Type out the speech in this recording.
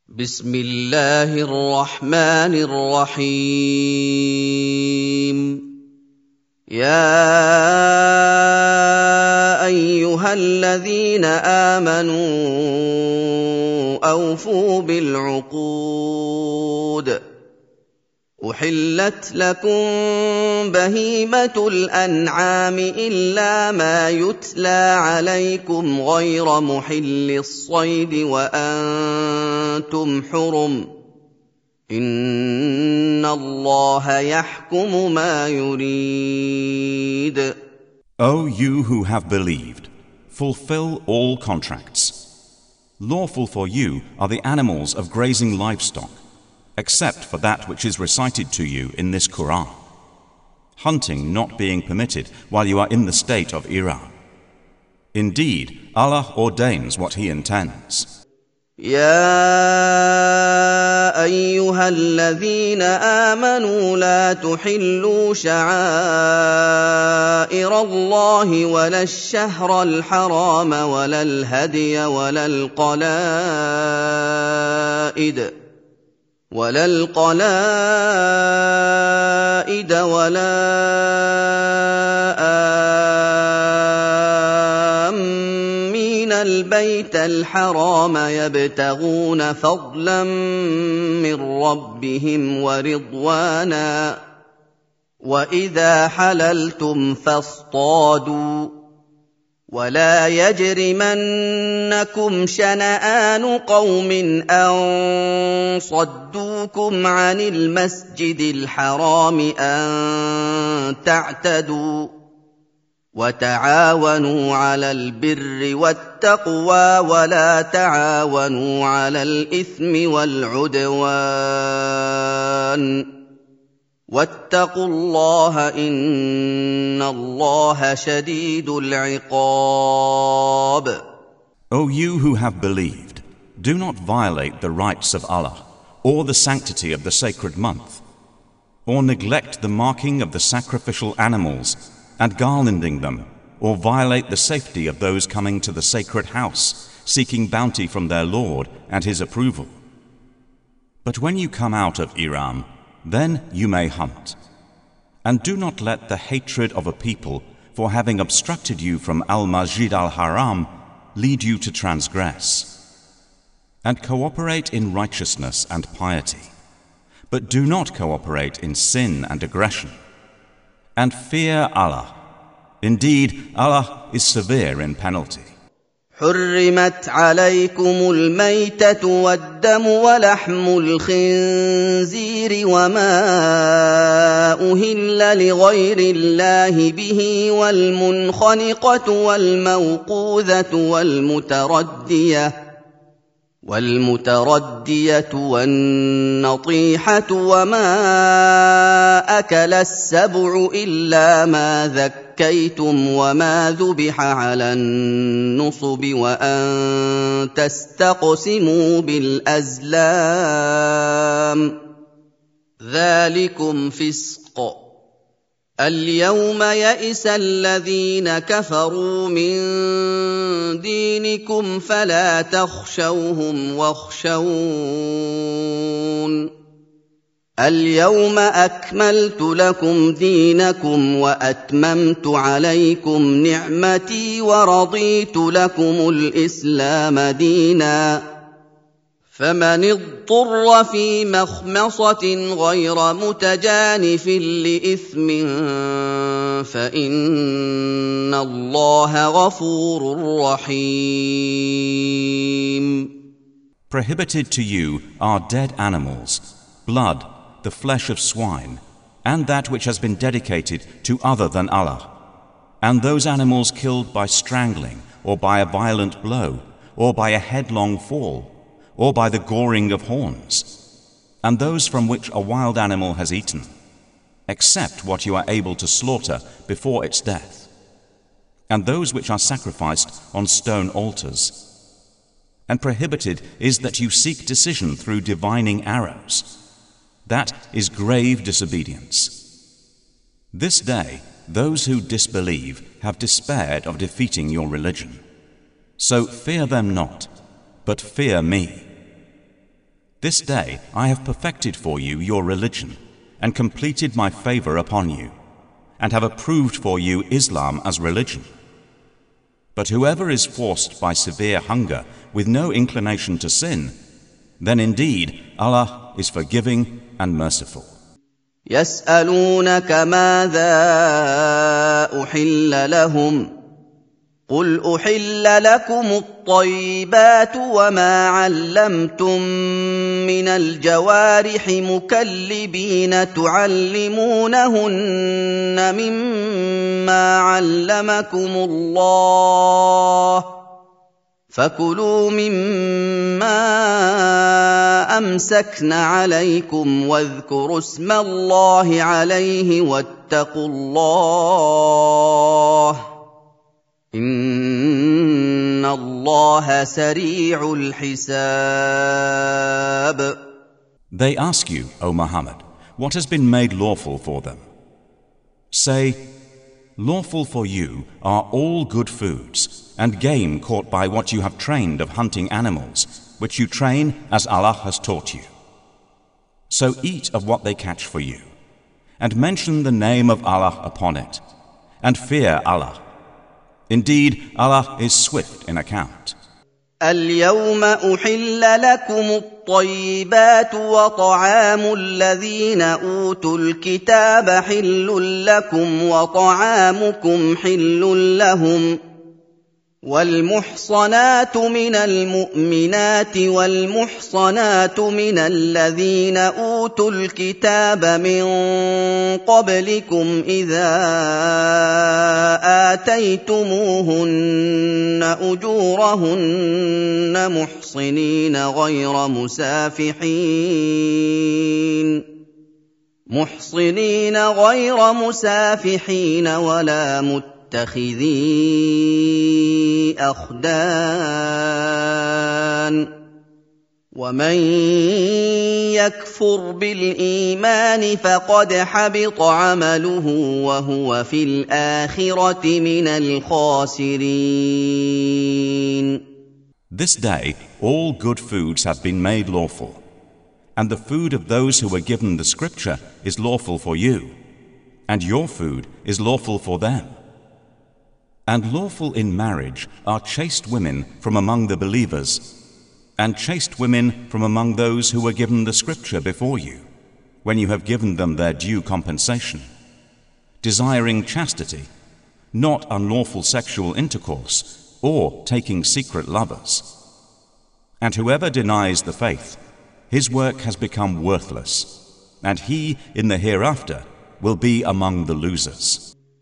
بسم الله الرحمن الرحيم يا أيها الذين آمنوا أوفوا بالعقود أحلت لكم بهيمة الأنعام إلا ما يتلى عليكم غير محل الصيد وأنتم حرم إن الله يحكم ما يريد. O you who have believed, fulfill all contracts. Lawful for you are the animals of grazing livestock, except for that which is recited to you in this Quran, hunting not being permitted while you are in the state of Ihram. Indeed, Allah ordains what He intends. يا أيها الذين آمنوا لا تحلوا شعائر الله ولا الشهر الحرام ولا الهدي ولا القلائد ولا آمين البيت الحرام يبتغون فضلا من ربهم ورضوانا وإذا حللتم فاصطادوا ولا يجرمنكم شنآن قوم أن صدوكم عن المسجد الحرام أن تعتدوا وتعاونوا على البر والتقوى ولا تعاونوا على الإثم والعدوان واتقوا الله إن الله شديد العقاب. O you who have believed, do not violate the rights of Allah or the sanctity of the sacred month, or neglect the marking of the sacrificial animals and garlanding them, or violate the safety of those coming to the sacred house seeking bounty from their Lord and His approval. But when you come out of Ihram, then you may hunt. And do not let the hatred of a people for having obstructed you from Al-Masjid al-Haram lead you to transgress. And cooperate in righteousness and piety, but do not cooperate in sin and aggression. And fear Allah. Indeed, Allah is severe in penalty. حرمت عليكم الميتة والدم ولحم الخنزير وما أهل لغير الله به والمنخنقة والموقوذة والمتردية والنطيحة وما أكل السبع إلا ما ذكيتم وما ذبح على النصب وأن تستقسموا بالأزلام ذلكم فسق. اليوم يئس الذين كفروا من دينكم فلا تخشوهم واخشون اليوم أكملت لكم دينكم وأتممت عليكم نعمتي ورضيت لكم الإسلام دينا فمن اضطر في مخمصة غير متجانف لإثم فإن الله غفور رحيم. Prohibited to you are dead animals, blood, the flesh of swine, and that which has been dedicated to other than Allah, and those animals killed by strangling, or by a violent blow, or by a headlong fall, or by the goring of horns, and those from which a wild animal has eaten, except what you are able to slaughter before its death, and those which are sacrificed on stone altars. And prohibited is that you seek decision through divining arrows. That is grave disobedience. This day, those who disbelieve have despaired of defeating your religion. So fear them not, but fear me. This day I have perfected for you your religion and completed my favor upon you, and have approved for you Islam as religion. But whoever is forced by severe hunger with no inclination to sin, then indeed Allah is forgiving and merciful. يسألونك ماذا أحل لهم قل أحل لكم الطيبات وما علمتم من الجوارح مكلبين تعلمونهن مما علمكم الله فكلوا مما أمسكن عليكم واذكروا اسم الله عليه واتقوا الله إن الله سريع الحساب. They ask you, O Muhammad, what has been made lawful for them. Say, lawful for you are all good foods and game caught by what you have trained of hunting animals, which you train as Allah has taught you. So eat of what they catch for you, and mention the name of Allah upon it, and fear Allah. Indeed, Allah is swift in account. اليوم أحل لكم الطيبات وطعام الذين أوتوا الكتاب حل لكم وطعامكم حل لهم والمحصنات من المؤمنات والمحصنات من الذين أوتوا الكتاب من قبلكم إذا آتيتموهن أجورهن محصنين غير مسافحين ولا متخذي أخدان ومن يكفر بالإيمان فقد حبط عمله وهو في الآخرة من الخاسرين. This day all good foods have been made lawful, and the food of those who were given the scripture is lawful for you, and your food is lawful for them. And lawful in marriage are chaste women from among the believers, and chaste women from among those who were given the scripture before you, when you have given them their due compensation, desiring chastity, not unlawful sexual intercourse, or taking secret lovers. And whoever denies the faith, his work has become worthless, and he in the hereafter will be among the losers.